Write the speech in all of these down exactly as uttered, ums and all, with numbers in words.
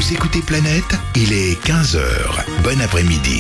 Vous écoutez Planète, il est quinze heures. Bon après-midi.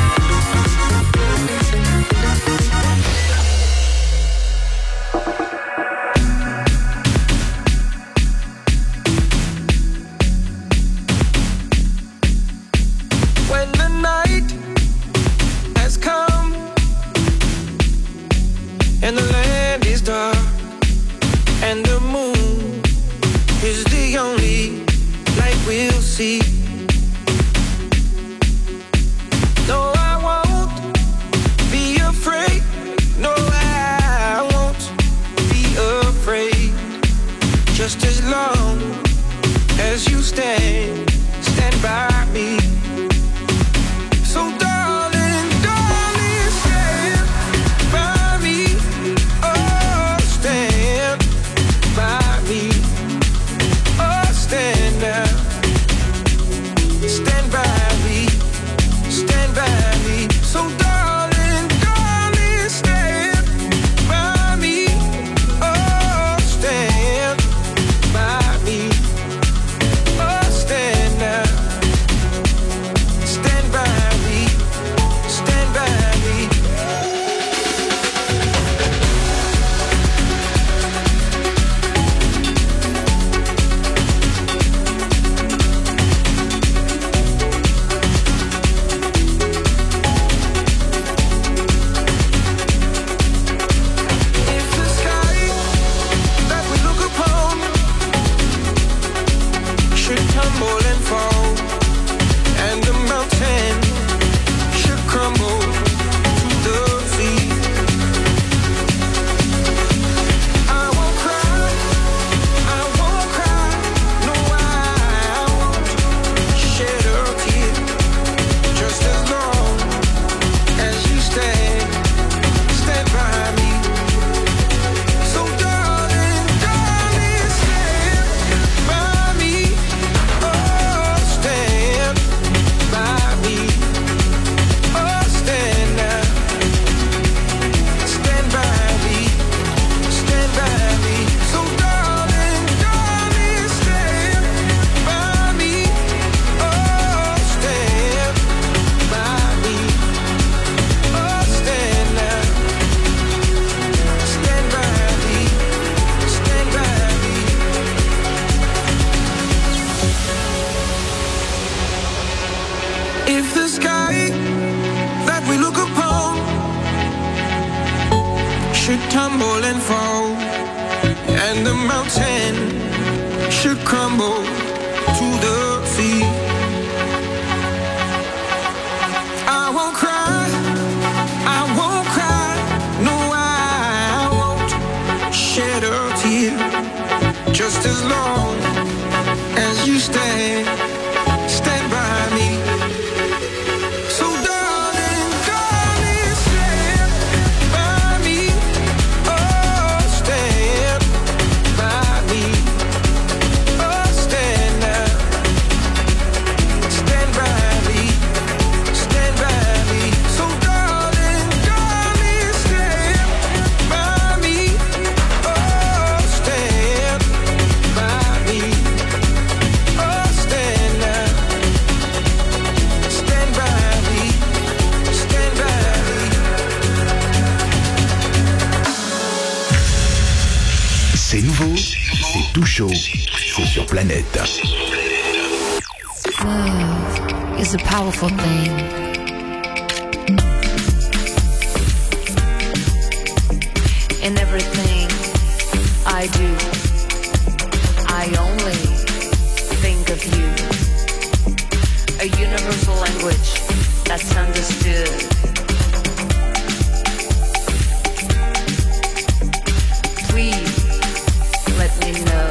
C'est nouveau, c'est tout chaud, c'est sur Planète. Love is a powerful thing. In everything I do, I only think of you. A universal language that's understood. Please let me know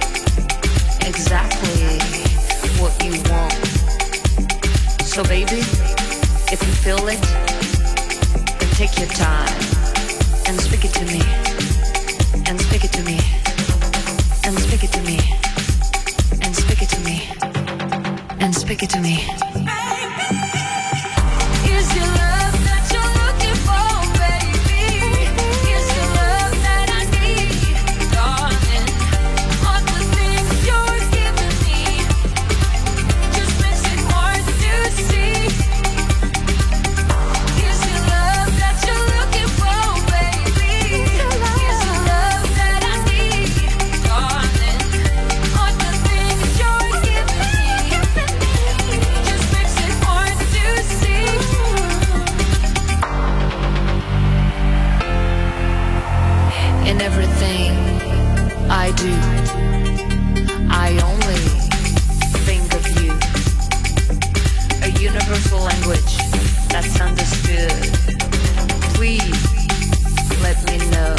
exactly what you want. So baby, if you feel it, then take your time and speak it to me, and speak it to me, and speak it to me, and speak it to me, and speak it to me. Is your love that you're looking for, baby? Is your love that I need, darling? All the things you're giving me, In everything I do, I only think of you. A universal language that's understood. Please let me know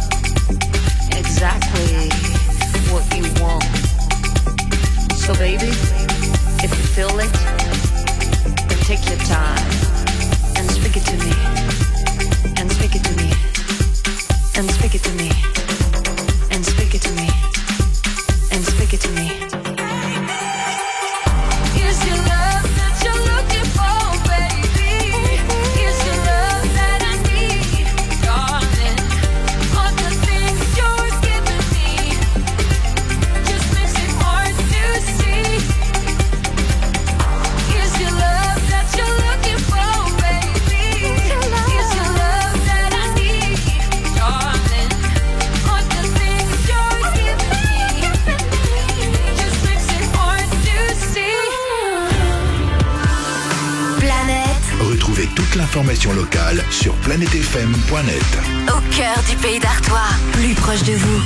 exactly what you want. So baby, if you feel it, then take your time and speak it to me. And speak it to me. And speak it to me. And speak it to me. And speak it to me. Is your love that you're looking for, baby? Is your love that I need, darling? All the things you're giving me just makes it hard to see. Is your love that you're looking for, baby? Is your love that I need, darling? All the things you're giving me just makes it hard to see. Planète, Retrouvez toute l'information locale sur planète f m point net. au cœur du pays d'Artois, plus proche de vous.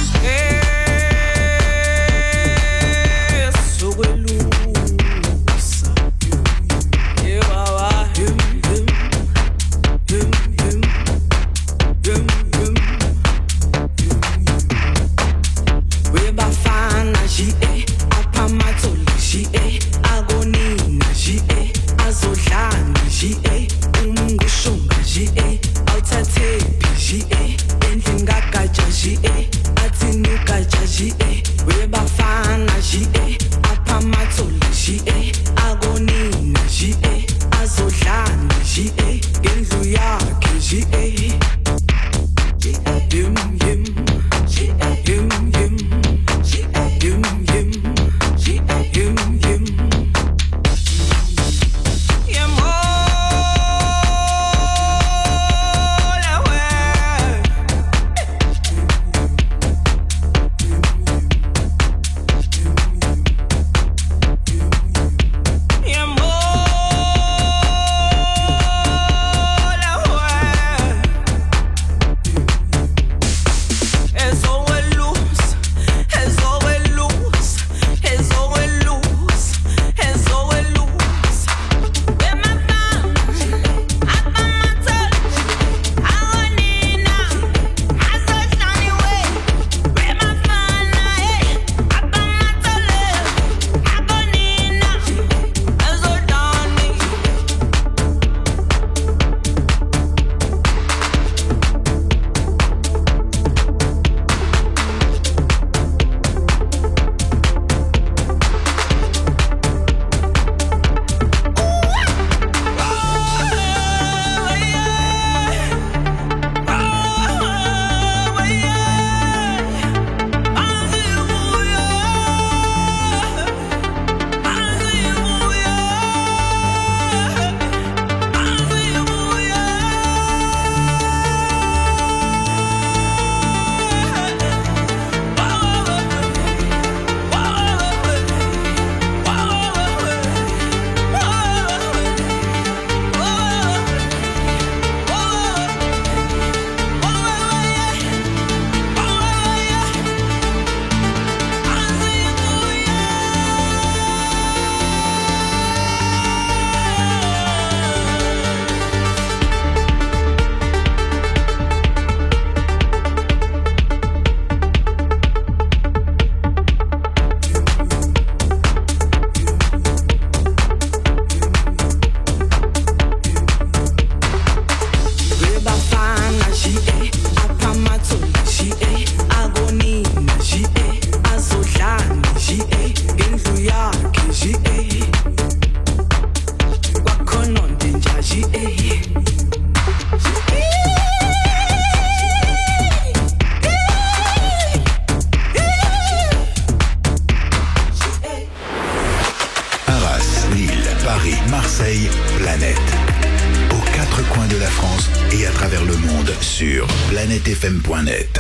Marseille, Planète. Aux quatre coins de la France et à travers le monde sur planète f m point net.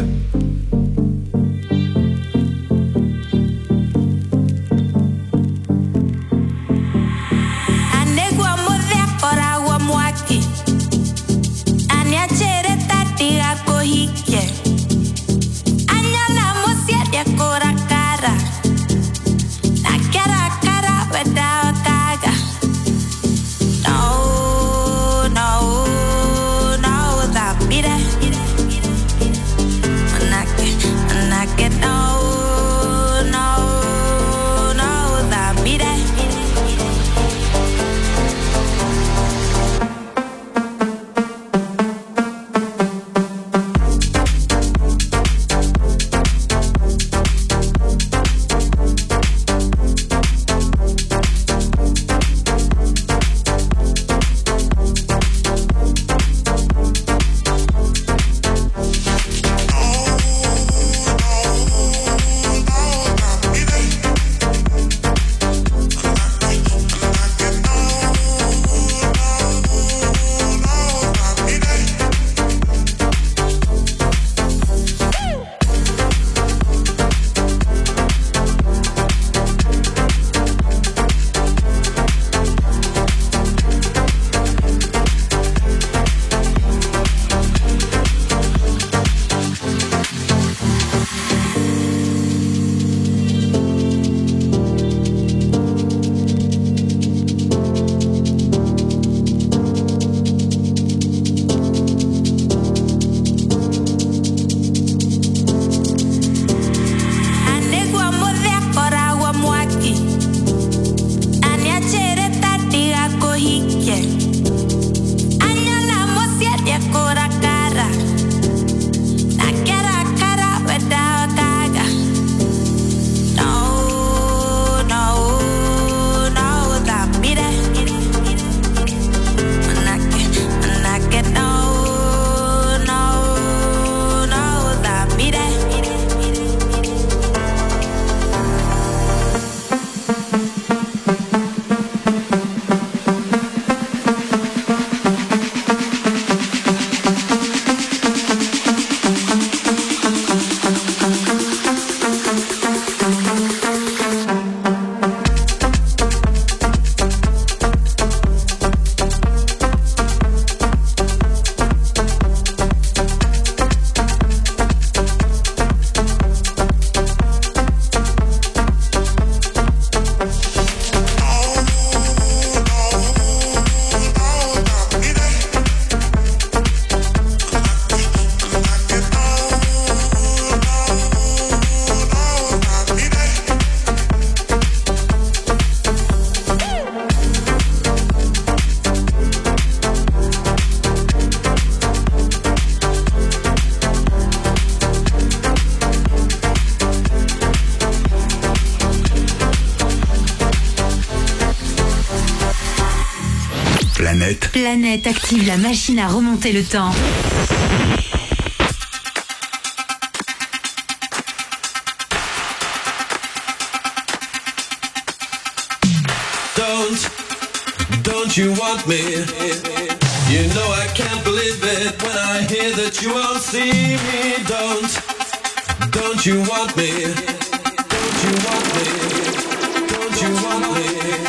Planète. Planète active la machine à remonter le temps. Don't, don't you want me? You know I can't believe it when I hear that you won't see me. Don't, don't you want me? Don't you want me? Don't you want me?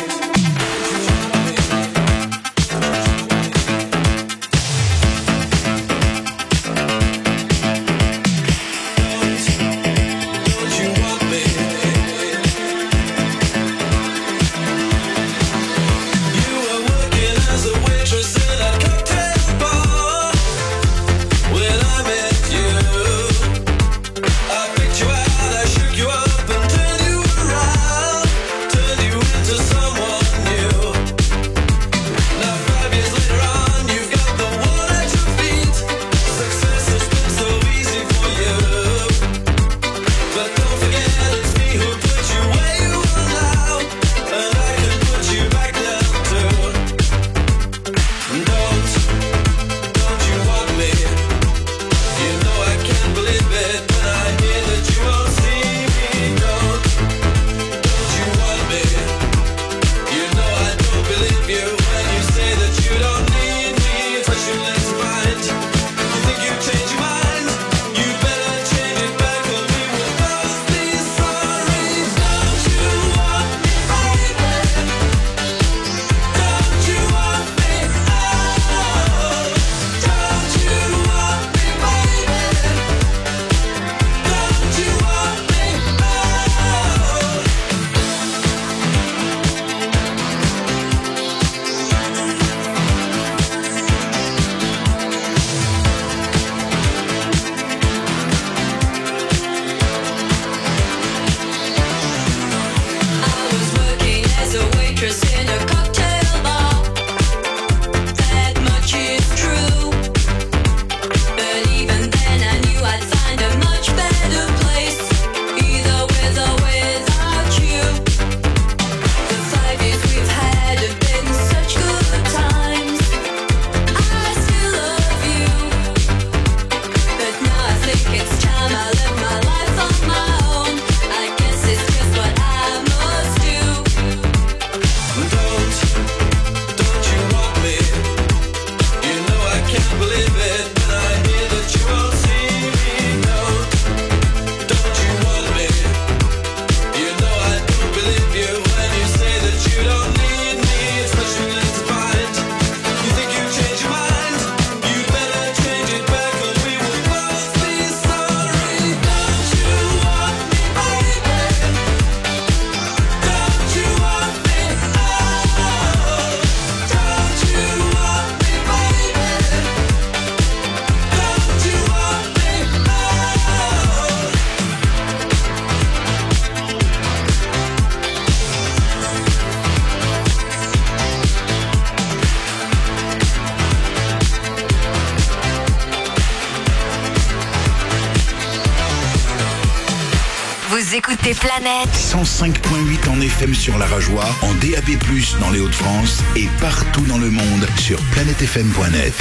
Écoutez Planète. cent cinq virgule huit en F M sur la Rajoie, en D A B plus, dans les Hauts-de-France et partout dans le monde sur planète f m point net.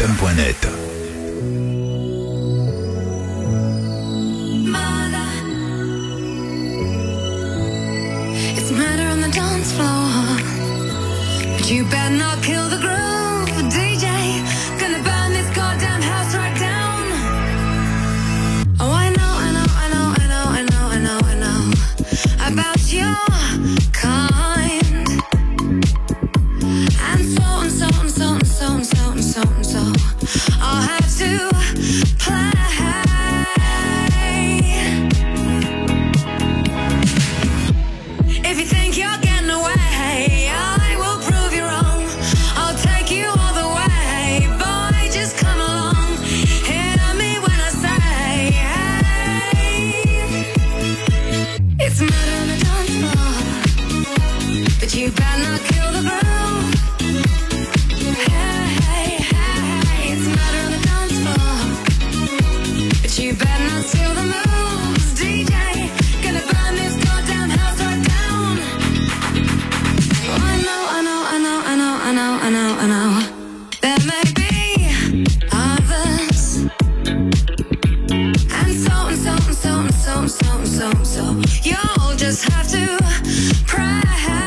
It's murder on the dance floor, but you better not kill the groove, D J. Gonna burn this goddamn house right down. Oh, I know, I know, I know, I know, I know, I know, I know about your kind. And so and so and so and so and so and so and so I'll have to play. If you think you're getting away, I will prove you wrong. I'll take you all the way. so, so, so, so. You'll just have to pray.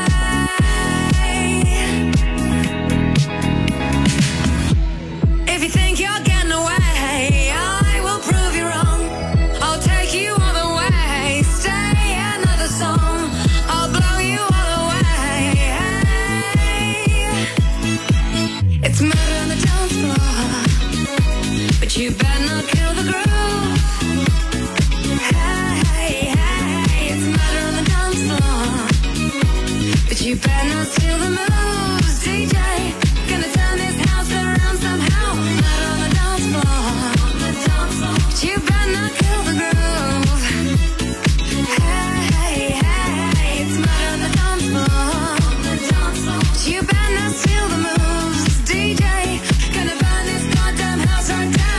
If you think you're getting away, I will prove you wrong. I'll take you all the way. Stay another song. I'll blow you all away. It's murder on the dance floor, but you better not kill the groove. Hey, hey, hey, it's murder on the dance floor, but you better not steal the moves. D J, gonna turn this house around somehow. Murder on the dance floor, but you better not kill the groove. Hey, hey, hey, it's murder on the dance floor, but you better not steal the moves. D J, gonna burn this goddamn house right down.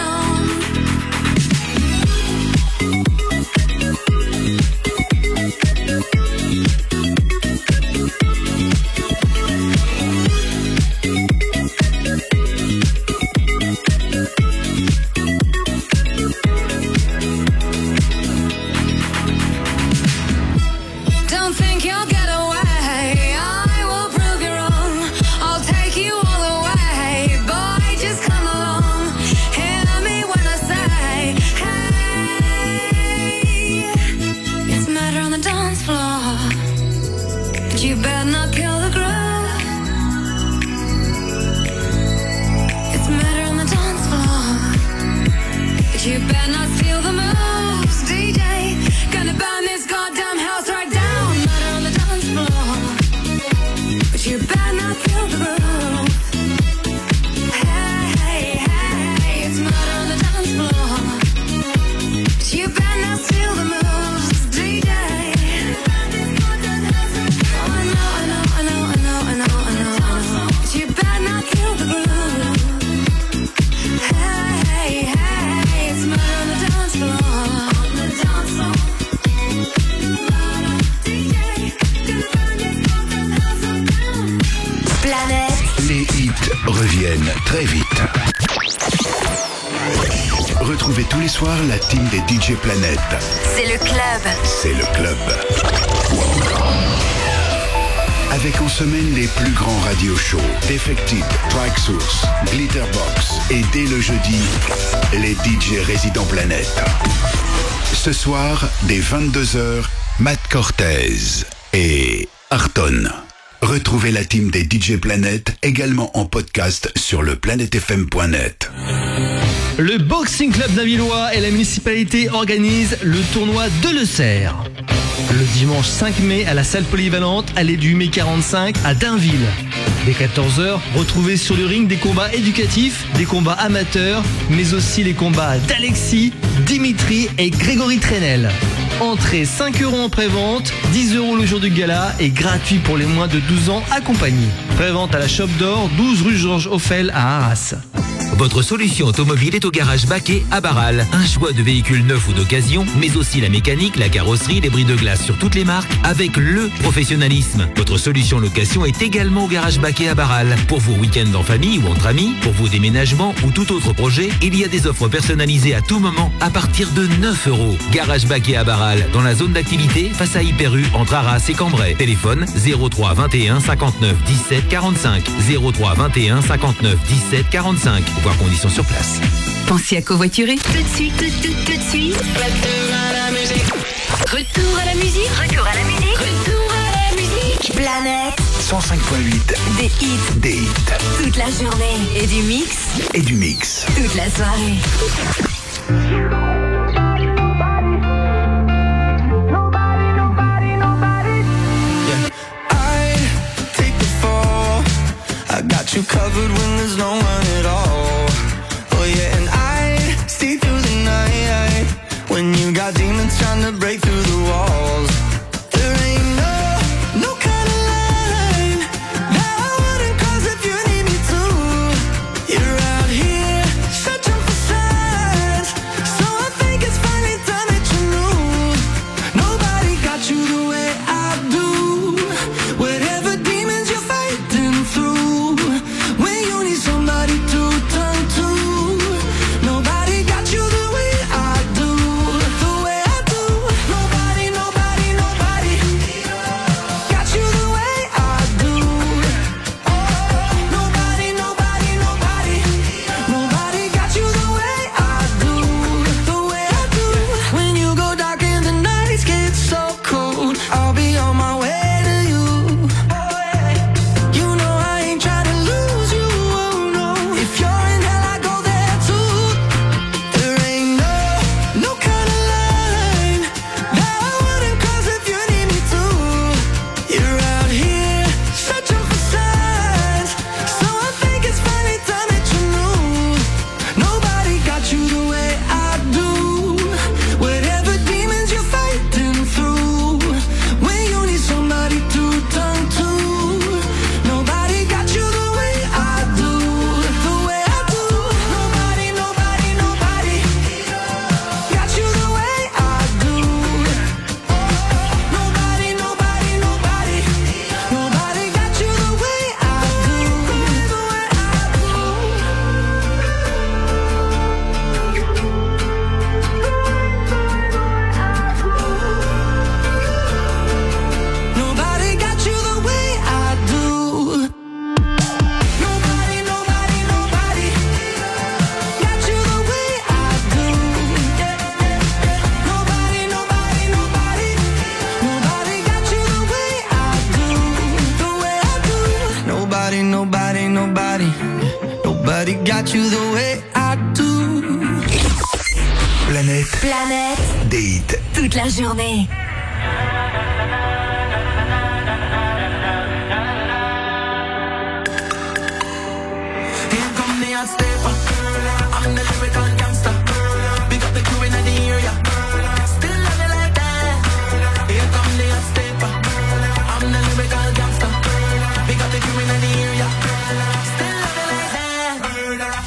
Don't think you'll get away. I will prove you wrong. I'll take you all the way. Boy, just come along. Hear me when I say, hey. It's murder on the dance floor, but you better not kill the groove. It's murder on the dance floor, but you better not steal the moves. D J, gonna burn this goddamn house right down. Murder on the dance floor, but you better not kill the groove. Hey, hey, hey, it's murder on the dance floor, but you better not steal the moves. D J, oh, I know, I know, I know, I know, I know, I know, but you better not kill the groove. Hey, hey, hey, it's murder on the dance floor, on the dance floor. D J, gonna burn this goddamn house right down. Planète. Les hits reviennent très vite. Retrouvez tous les soirs la team des D J Planète. C'est le club. C'est le club. Avec en semaine les plus grands radio shows, Defected, Tracksource, Glitterbox et dès le jeudi, les D J résidents Planète. Ce soir, dès vingt-deux heures, Matt Cortez et Arton. Retrouvez la team des D J Planète également en podcast sur le planète f m point net. Le Boxing Club d'Avillois et la municipalité organisent le tournoi de Le Cerf. Le dimanche cinq mai à la salle polyvalente, allée du mai quarante-cinq à Dainville. Dès quatorze heures, retrouvez sur le ring des combats éducatifs, des combats amateurs, mais aussi les combats d'Alexis, Dimitri et Grégory Trenel. Entrée cinq euros en pré-vente, dix euros le jour du gala et gratuit pour les moins de douze ans accompagnés. Pré-vente à la Shop d'Or, douze rue Georges Auffel à Arras. Votre solution automobile est au garage Baquet à Barral. Un choix de véhicules neufs ou d'occasion, mais aussi la mécanique, la carrosserie, les bris de glace sur toutes les marques, avec le professionnalisme. Votre solution location est également au garage Baquet à Barral. Pour vos week-ends en famille ou entre amis, pour vos déménagements ou tout autre projet, il y a des offres personnalisées à tout moment à partir de neuf euros. Garage Baquet à Barral, dans la zone d'activité, face à Hyper U, entre Arras et Cambrai. Téléphone zéro trois vingt et un cinquante-neuf dix-sept quarante-cinq. zéro trois vingt et un cinquanteneuf dix-sept quarante-cinq. Voir conditions sur place. Pensez à covoiturer? Tout de suite, tout, tout, tout de suite. Retour à la musique. Retour à la musique. Retour à la musique. Retour à la musique. Planète. cent cinq point huit. Des hits. Des hits. Toute la journée. Et du mix. Et du mix. Toute la soirée. I got you covered when there's no one at all. Oh yeah, and I see through the night when you got demons trying to break through the walls. There ain't no, no kind of line that I wouldn't cross if you need me to. You're out here searching for signs, so I think it's finally time that you knew. Nobody got you the way I do. Whatever demons you're fighting through. Somebody to turn to. Nobody got you the way I do, the way I do. you the way I do. Planète. Planète. Des hits. Toute la journée. Here come the hot stepper. I'm the lyrical gangster. Big up the crew in the area. Still love you like that. Here come the hot stepper. I'm the lyrical gangster. Big up the crew in the area. Still love you like that.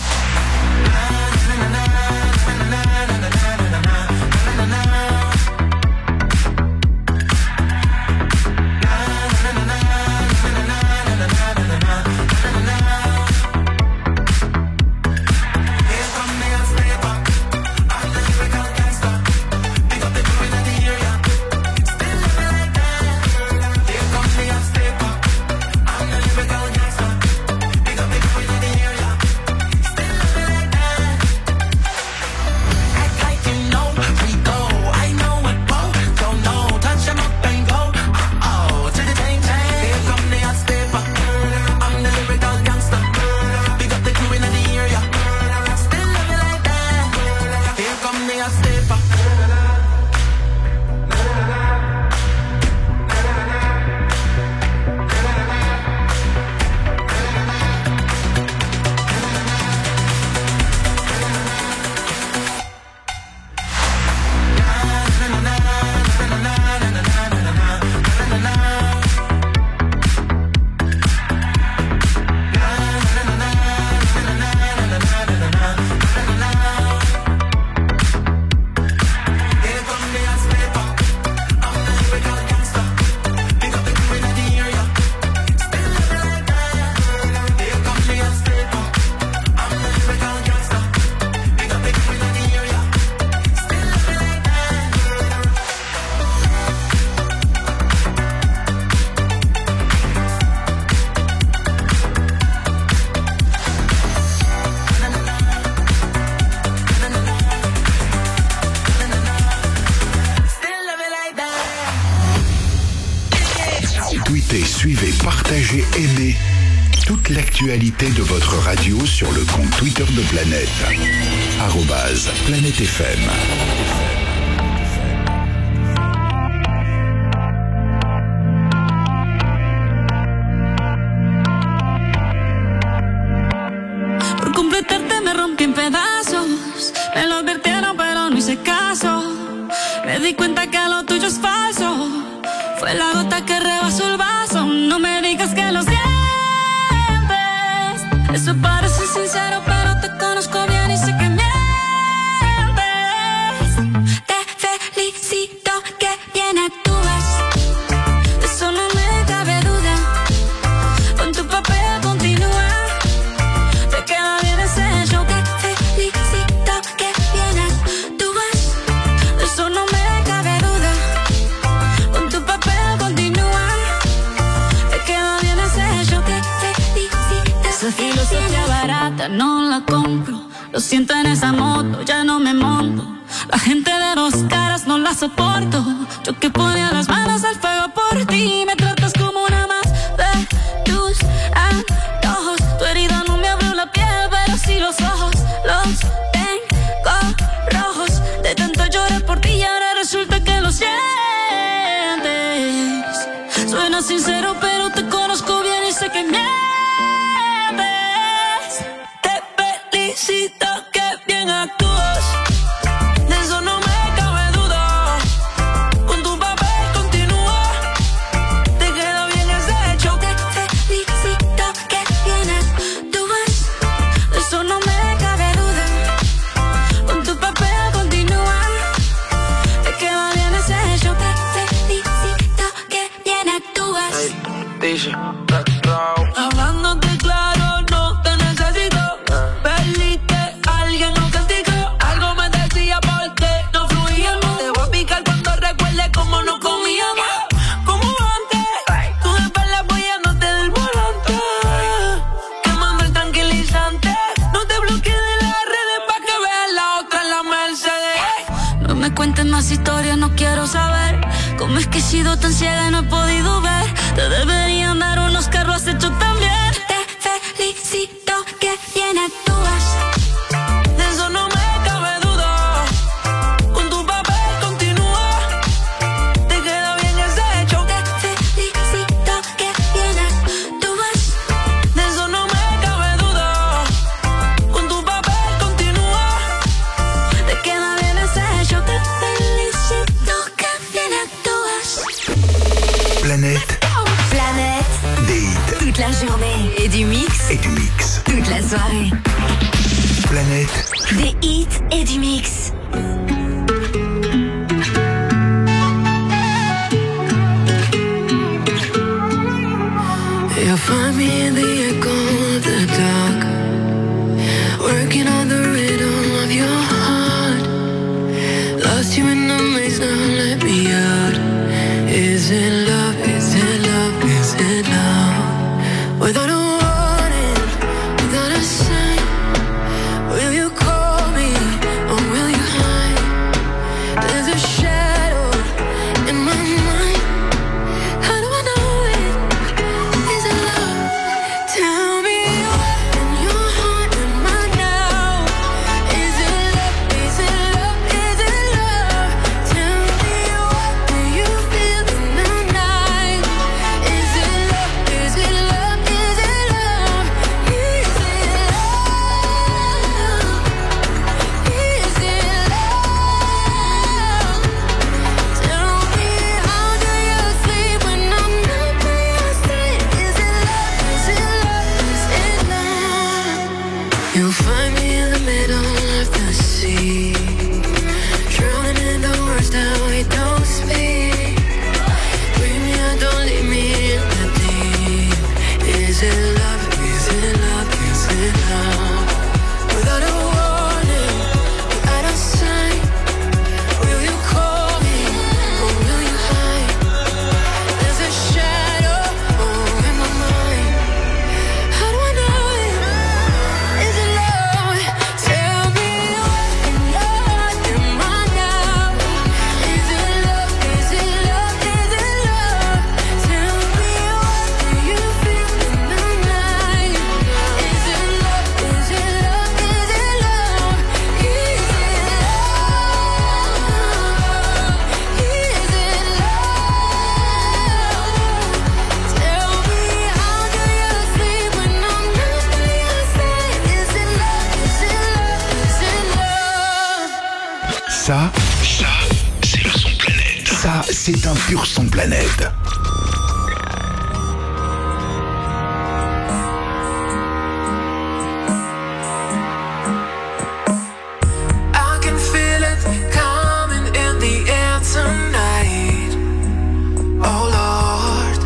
Tweetez, suivez, partagez, aimez toute l'actualité de votre radio sur le compte Twitter de Planète. arobase Planète F M. Por completarte me rompí en pedazos. Me lo advirtieron pero no hice caso. Me di cuenta que lo tuyo es falso. Fue la gota que rebasó el vaso. No me digas que lo sientes. Eso parece sincero pero te conozco bien y sé que mientes. Te felicito que bien actúas. De eso no me cabe duda. Con tu papel continúa. Te queda bien ese show. Te felicito que bien actúas. De eso no me cabe duda. Con tu papel continúa. Te queda bien ese show. Te felicito. Esa filosofía barata no la compro. Lo siento en esa moto, ya no me monto. La gente de dos caras no la soporto. Yo que ponía las manos al fuego por ti. Me tratas como una más de tus antojos. Tu herida no me abrió la piel, pero sí los ojos. Los tengo rojos. De tanto lloré por ti y ahora resulta que lo sientes. Suena sincero, pero te conozco bien y sé que mientes. Te felicito que bien actúas. De eso no me cabe duda. Con tu papel continúa. Te queda bien ese show. Te felicito que bien actúas. De eso no me cabe duda. Con tu papel continúa. Te queda bien ese show. Te felicito que bien actúas. Dice, hablándote claro, no te necesito. Perdiste a alguien o castigo. Algo me decía porque no fluíamos. Te voy a picar cuando recuerde cómo no comíamos. Como antes, tú de espalda apoyándote del volante. Quemando el tranquilizante. No te bloquees de las redes pa' que veas la otra en la Mercedes. No me cuentes más historias, no quiero saber. Cómo es que he sido tan ciega y no he podido ver. Te deberían dar unos carros hechos también. Te felicito que bien actúas. journée. Et du mix. Et du mix. Toute la soirée. Planète. Des hits et du mix. You'll find me in the echo of the dark, working on the rhythm of your heart. Lost you in the maze, now let me out. Is it love, is it love, is it love? Without a warning, without a sign, will you call me or will you hide? There's a shadow in my mind. How do I know it? Is it love? Tell me what in your heart am I now? Is it love? Is it love? Is it love? Tell me what do you feel in the night? Is it love? Is it love? Is it love? Is it love? Is it love? Tell me how do you sleep when I'm not by your side? Is it love? Is it love? Is it love? You'll find me in the middle of the sea, drowning in the words that we don't speak. Bring me out, don't leave me in the deep. Is it love? Is it love? Is it love? Without a warning, without a sign, will you call me or will you hide? There's a shadow oh, in my mind. How do I know it? Is it love? Tell me what in your heart am I now? Is it love? Is it love? Is it love? Tell me what do you feel in the night? Is it love? Is it love? Is it love? Is it love? Is it love? Tell me how do you sleep when I'm not by your side? Is it love? Is it love? Is it love? Ça, ça, c'est le son planète. Ça, c'est un pur son planète. I can feel it coming in the air tonight. Oh Lord,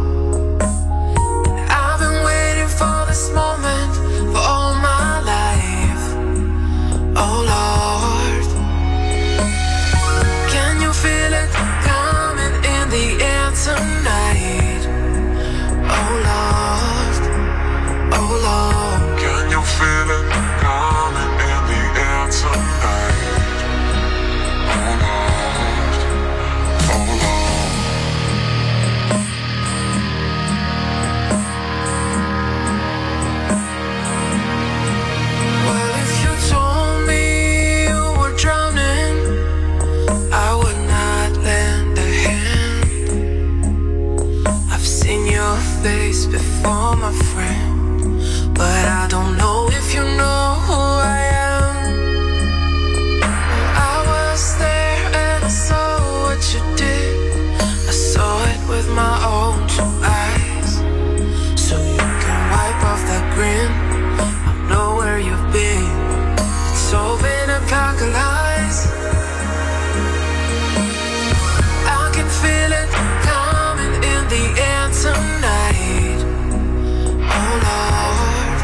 I've been waiting for this moment for all my life. Oh Lord, can you feel it coming in the air tonight? Oh Lord, oh Lord, can you feel it coming in the air tonight? Oh Lord, oh Lord. Well, if you told me you were drowning, I would not lend a hand. I've seen your face before, my friend, but I don't know if you know who I am. I was there and I saw what you did. I saw it with my own two eyes. So you can wipe off that grin. I know where you've been. It's all been apocalypse. I can feel it coming in the air tonight. Oh Lord,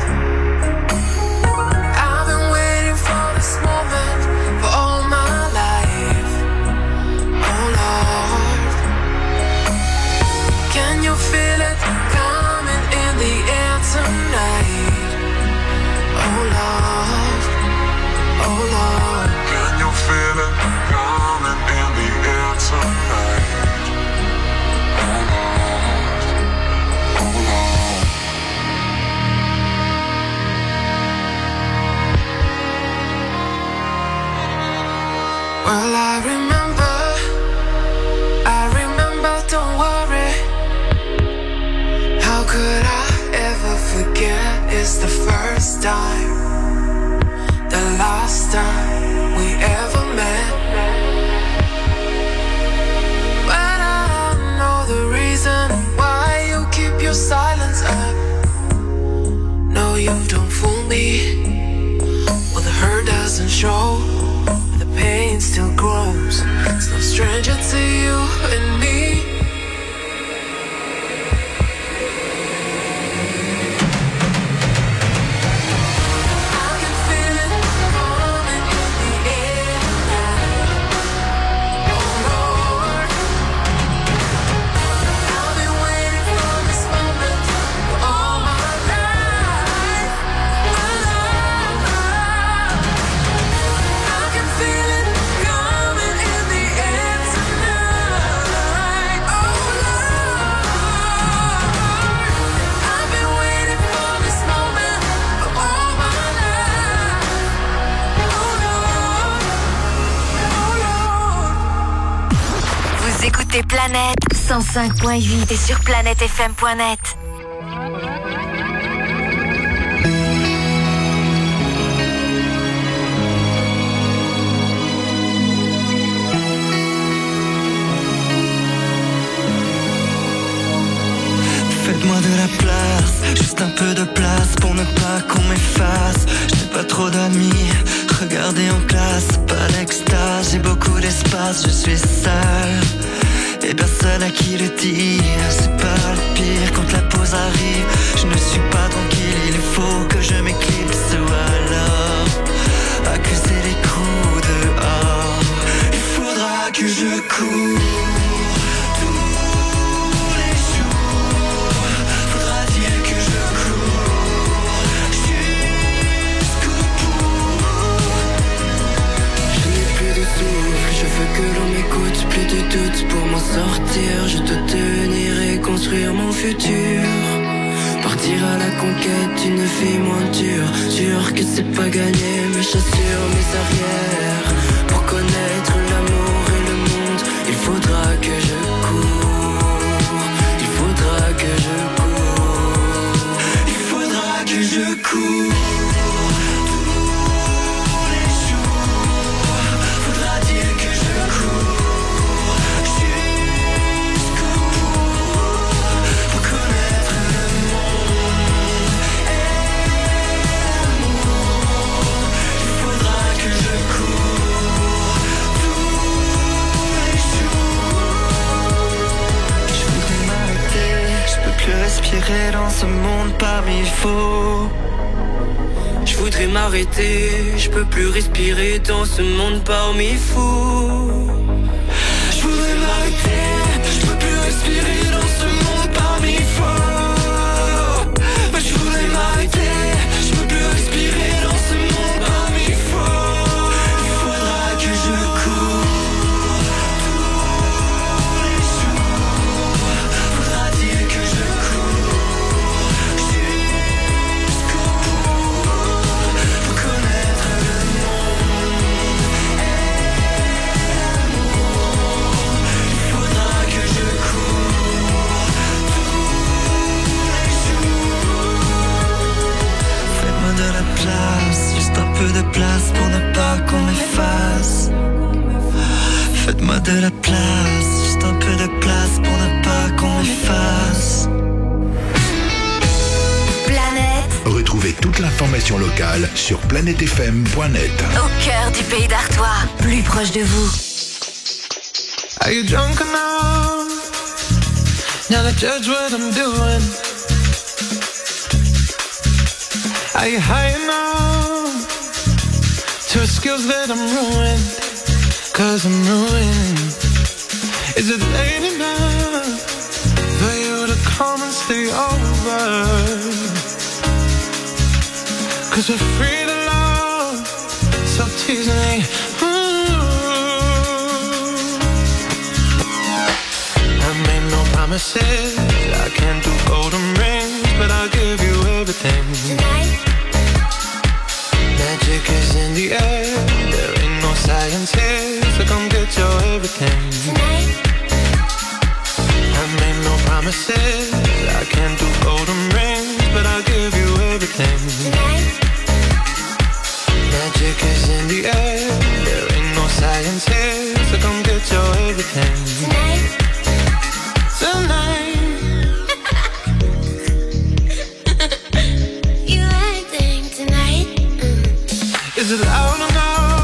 I've been waiting for this moment for all my life. Oh Lord, can you feel it coming in the air tonight? Oh Lord, oh Lord, can you feel it coming in the air tonight? Oh Lord, oh Lord. Well, I remember, I remember, don't worry. How could I ever forget? It's the first time, the last time we ever met. But I know the reason why you keep your silence up. control. The pain still grows. It's no stranger to you and me. Écoutez Planète cent cinq point huit et sur planète f m point net. Faites-moi de la place, juste un peu de place pour ne pas qu'on m'efface. Je n'ai pas trop d'amis, regardez en classe, pas l'extase, j'ai beaucoup d'espace, je suis seul. Et personne à qui le dire, c'est pas le pire quand la pause arrive. Je ne suis pas tranquille, il faut que je m'éclipse ou alors accuser les coups dehors. Il faudra que je cours tous les jours. Faudra-t-il que je cours jusqu'au bout. Je n'ai plus de souffle, je veux que l'on m'écoute, plus de doute pour m'en sortir. Je dois tenir et construire mon futur. Partir à la conquête d'une vie moins dure. Sûr que c'est pas gagné, mes chaussures, mes arrières. Pour connaître l'amour et le monde, il faudra que je cours. Il faudra que je cours. Il faudra que je cours. Respirer dans ce monde parmi faux. Je voudrais m'arrêter, je peux plus respirer dans ce monde parmi fous. Je voudrais m'arrêter, je peux plus respirer dans ce monde parmi faux. Mais je voudrais m'arrêter, je peux plus respirer dans ce monde parmi faux. Il faudra que je cours. Juste un peu de place pour ne pas qu'on m'efface. Faites-moi de la place, juste un peu de place pour ne pas qu'on m'efface. Planète. Retrouvez toute l'information locale sur planète f m point net. Au cœur du pays d'Artois, plus proche de vous. Are you drunk enough now to judge what I'm doing? Are you high enough to excuse that I'm ruined? Cause I'm ruined. Is it late enough for you to come and stay over? Cause we're free to love, so tease me. I made no promises, I can't do golden rings, but I'll give you everything. Tonight. Magic is in the air, there ain't no science here, so come get your everything. Tonight. I made no promises, I can't do golden rings, but I'll give you everything. Tonight. Magic is in the air, there ain't no science here, so come get your everything. Tonight. Tonight. You acting tonight. Mm. Is it loud enough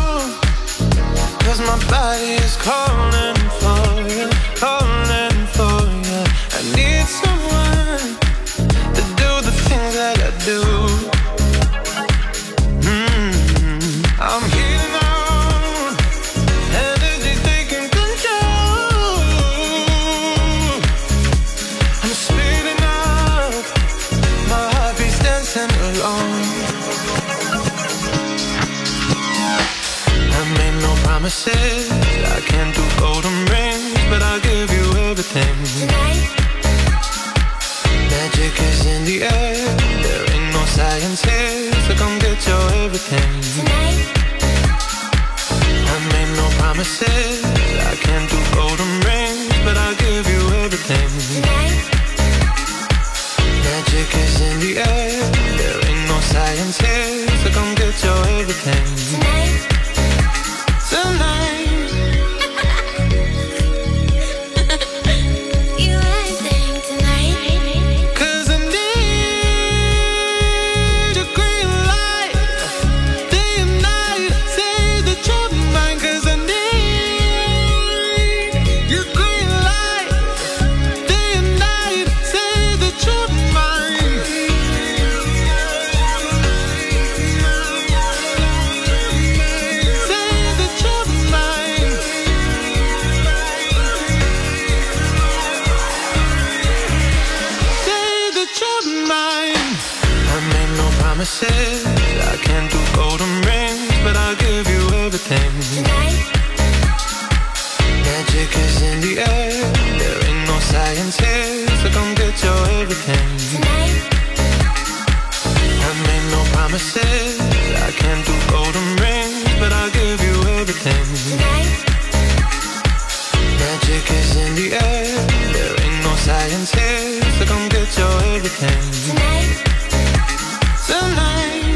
promises. I can't do golden rings, but I'll give you everything. Tonight, Magic is in the air. There ain't no science here, so come get your everything. tonight, I made no promises. I can't do golden rings, but I'll give you everything. tonight, Magic is in the air. There ain't no science here, so come get your everything. tonight. Tonight. You everything tonight. Cause I need your green light. Day and night, say that you're mine. Cause I need your green light. Day and night, say that you're mine. Say that you're mine. Say that you're mine. I made no promises. I can't do golden rings, but I'll give you everything. Tonight, Magic is in the air. There ain't no science here, so come get your everything. tonight, I made no promises. I can't do golden rings, but I'll give you everything. tonight, Magic is in the air. There ain't no science here, so come get your everything. tonight. Tonight.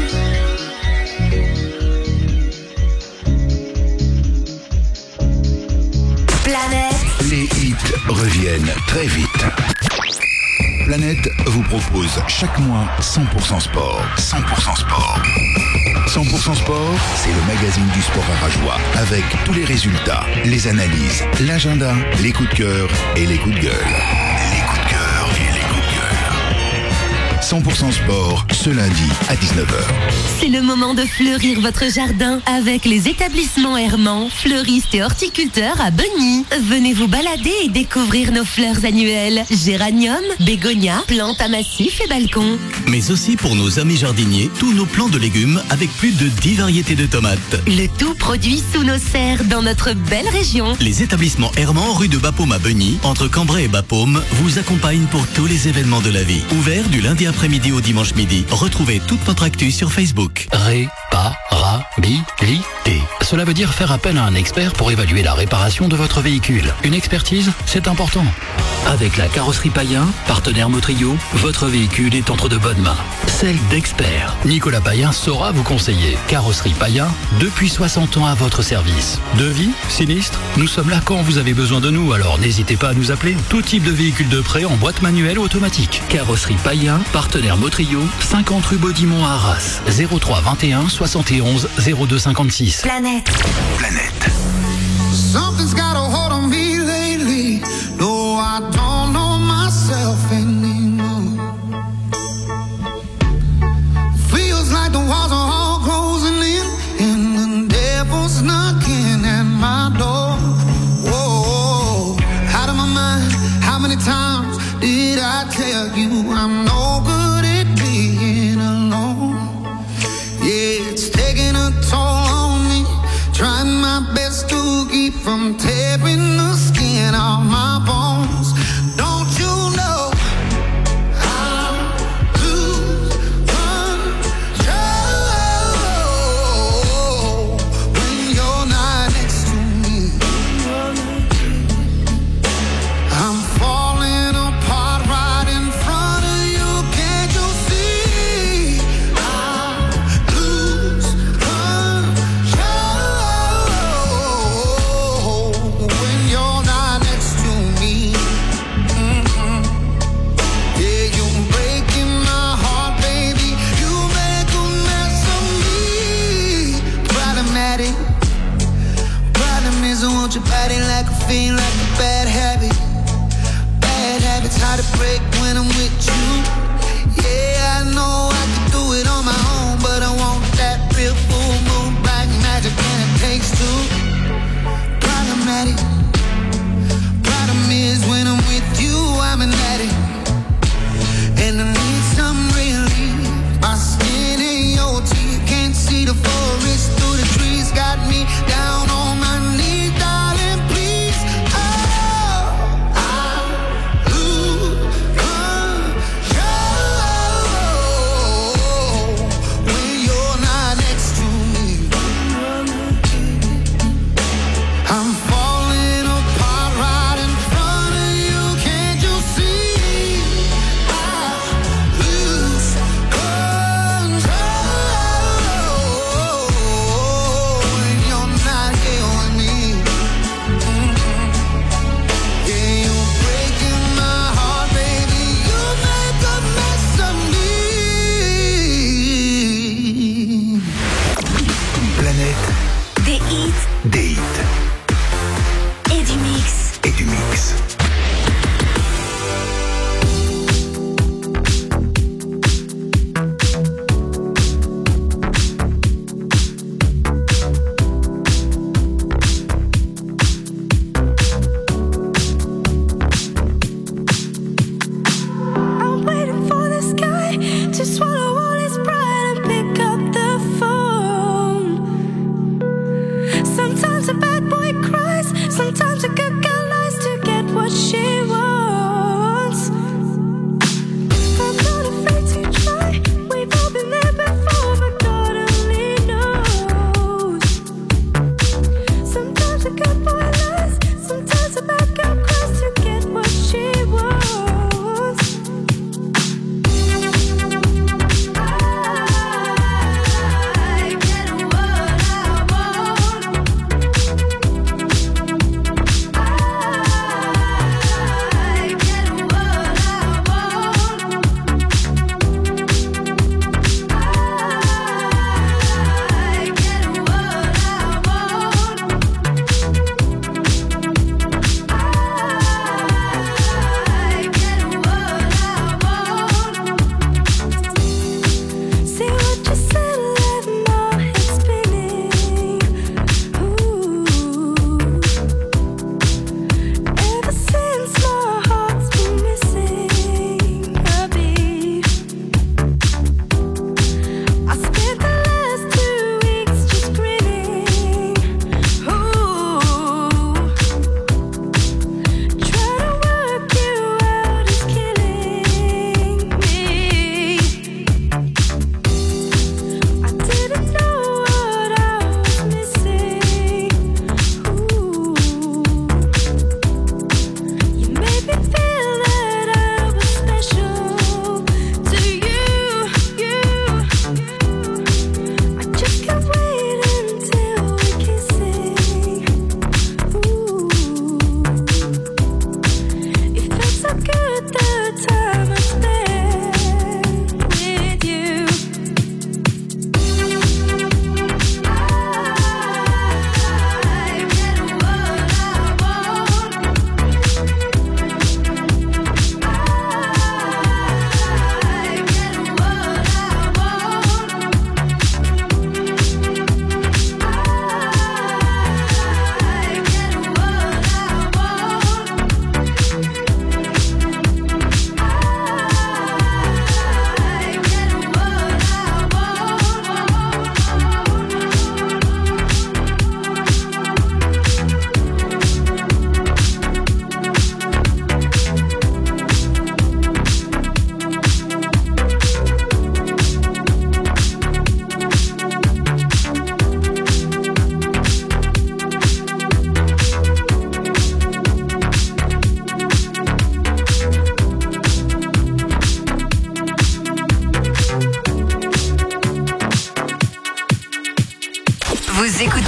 Planète, Les hits reviennent très vite. Planète vous propose chaque mois cent pour cent sport. cent pour cent sport. cent pour cent sport, c'est le magazine du sport arageois avec tous les résultats, les analyses, l'agenda, les coups de cœur et les coups de gueule. Les coups de cœur et les coups de gueule. cent pour cent sport, ce lundi à dix-neuf heures. c'est le moment de fleurir votre jardin avec les établissements Hermans, fleuristes et horticulteurs à Begny. Venez vous balader et découvrir nos fleurs annuelles. Géranium, bégonia, plantes à massif et balcons. Mais aussi pour nos amis jardiniers, tous nos plants de légumes avec plus de dix variétés de tomates. Le tout produit sous nos serres dans notre belle région. Les établissements Hermans, rue de Bapaume à Begny, entre Cambrai et Bapaume, vous accompagnent pour tous les événements de la vie. Ouvert du lundi après-midi au dimanche midi. Retrouvez toute notre actu sur Facebook. Réparabilité. Cela veut dire faire appel à un expert pour évaluer la réparation de votre véhicule. Une expertise, c'est important. Avec la carrosserie Payen, partenaire Motrio, votre véhicule est entre de bonnes mains. Celle d'experts. Nicolas Payen saura vous conseiller. Carrosserie Payen, depuis soixante ans à votre service. Devis, sinistre, nous sommes là quand vous avez besoin de nous, alors n'hésitez pas à nous appeler. Tout type de véhicule de prêt en boîte manuelle ou automatique. Carrosserie Payen, partenaire Motrio, cinquante rue Baudimont à Arras. zéro trois vingt et un soixante et onze zéro deux cinquante-six. Planète. Planète. Something's got a hold on me lately. No, I don't know myself anymore. Feels like the walls are all closing in, and the devil's knocking at my door. Whoa, out of my mind. How many times did I tell you I'm no good at being alone? Yeah, it's taking a toll on me. Trying my best to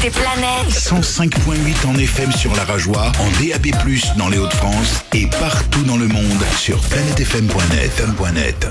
Écoutez Planète. cent cinq virgule huit en F M sur la Rajoie, en D A B plus, dans les Hauts-de-France et partout dans le monde sur planète f m point net.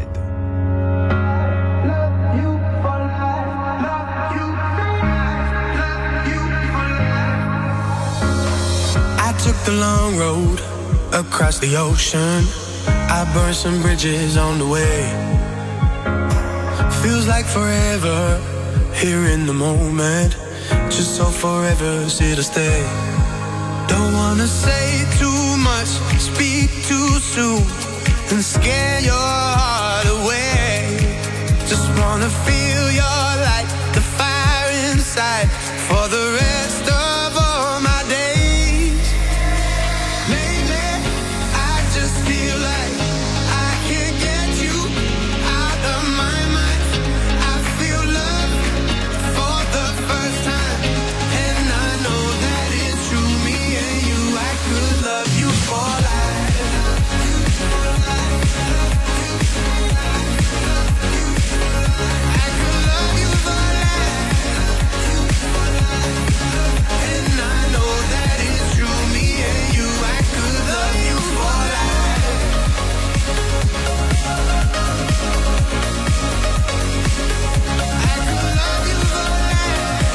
I took the long road across the ocean. I burned some bridges on the way. Feels like forever here in the moment. Just so forever is to stay. Don't wanna say too much, speak too soon, and scare your heart away. Just wanna feel your light, the fire inside, for the rest of all my days. Lately, I just feel like I can't get you out of my mind. I feel love for the first time, and I know that it's true. Me and you, I could love you for life. I could love you for life, and I know that it's true. Me and you, I could love you for life. I could love you for life,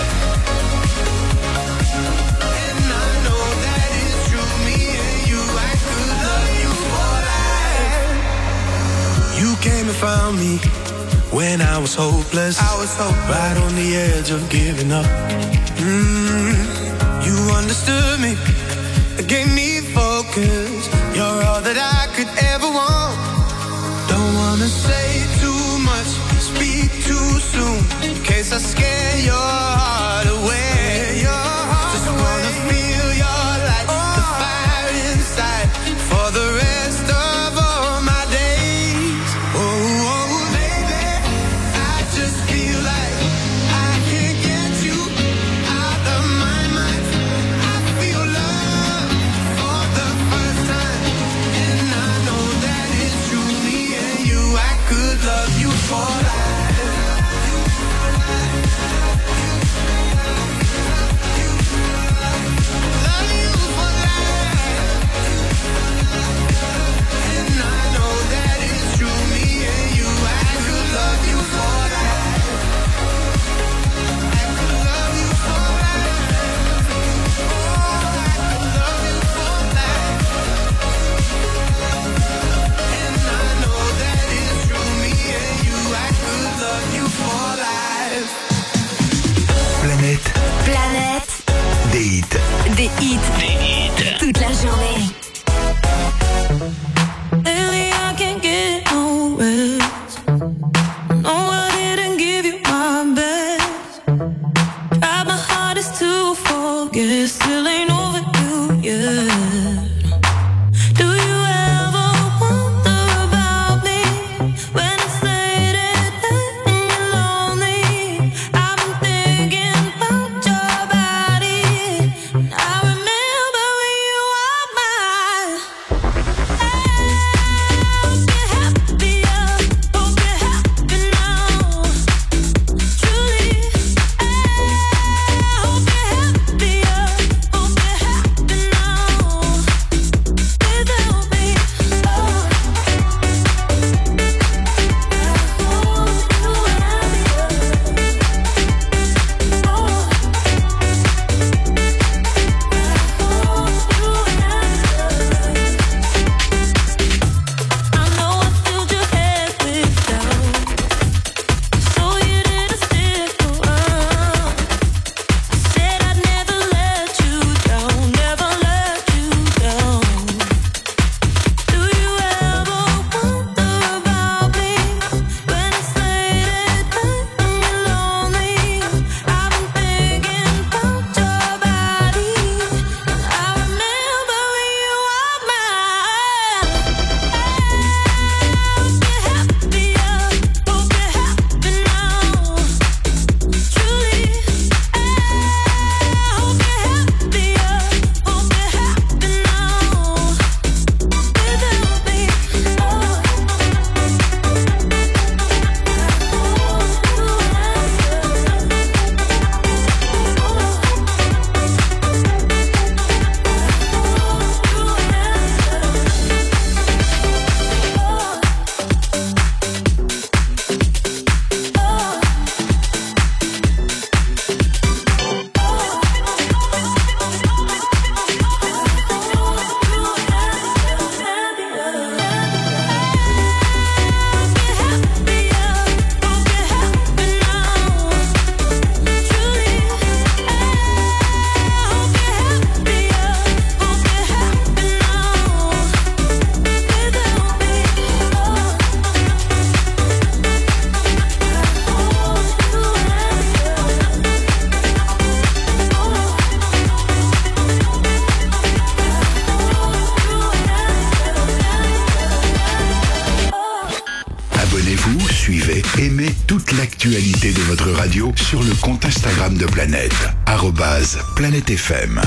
and I know that it's true. Me and you, I could love you for life. You came and found me when I was hopeless. I was hopeless, right on the edge of giving up. Mm, you understood me, gave me focus. You're all that I could ever want. Don't wanna say too much, speak too soon, in case I scare your heart away. Just wanna feel your light, the fire inside, for the rest of all my days. Oh, oh, baby, I just feel like I can't get you out of my mind. I feel love for the first time, and I know that it's true. Me and you, I could love you for life. Aimez toute l'actualité de votre radio sur le compte Instagram de Planète, arobase Planète F M.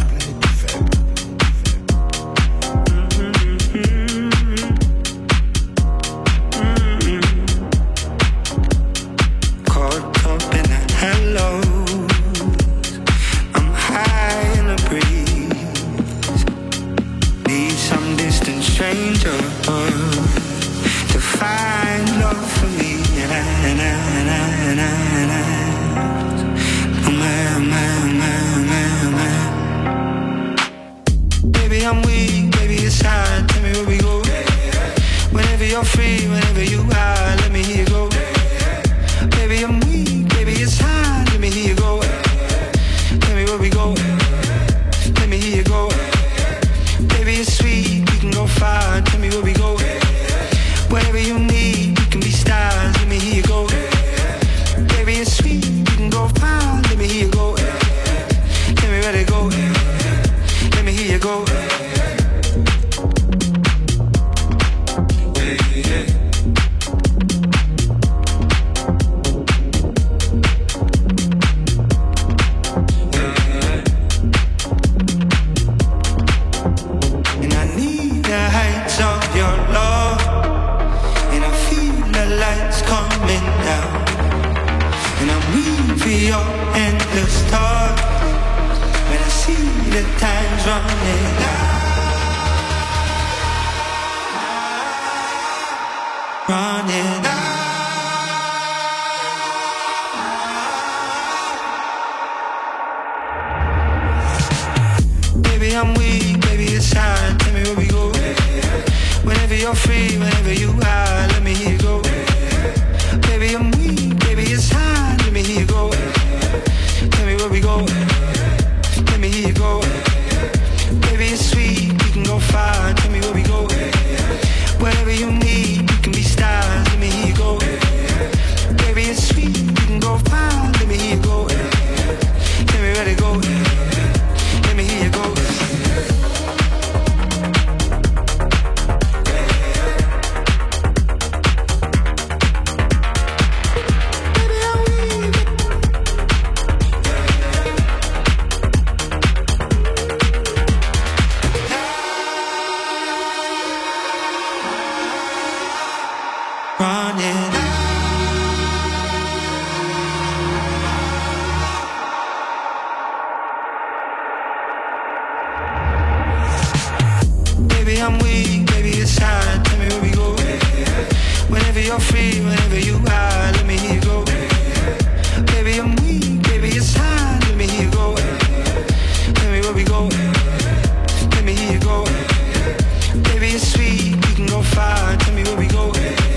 Tell me where we go.